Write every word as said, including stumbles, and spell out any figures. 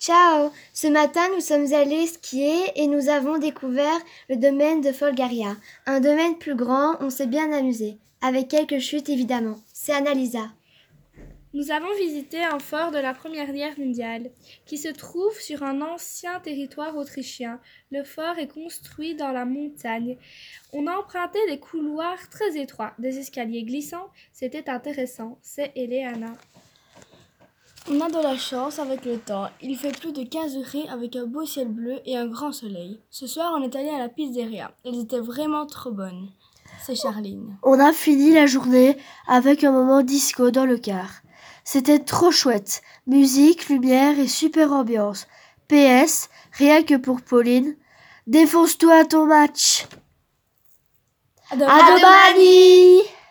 Ciao! Ce matin, nous sommes allés skier et nous avons découvert le domaine de Folgaria. Un domaine plus grand, on s'est bien amusé. Avec quelques chutes évidemment. C'est Annalisa. Nous avons visité un fort de la Première Guerre mondiale, qui se trouve sur un ancien territoire autrichien. Le fort est construit dans la montagne. On a emprunté des couloirs très étroits, des escaliers glissants. C'était intéressant. C'est Eleana. On a de la chance avec le temps. Il fait plus de quinze degrés avec un beau ciel bleu et un grand soleil. Ce soir, on est allé à la pizzeria. Elle était vraiment trop bonne. C'est Charline. On a fini la journée avec un moment disco dans le car. C'était trop chouette. Musique, lumière et super ambiance. P S, rien que pour Pauline. Défonce-toi à ton match. À demain. À domani.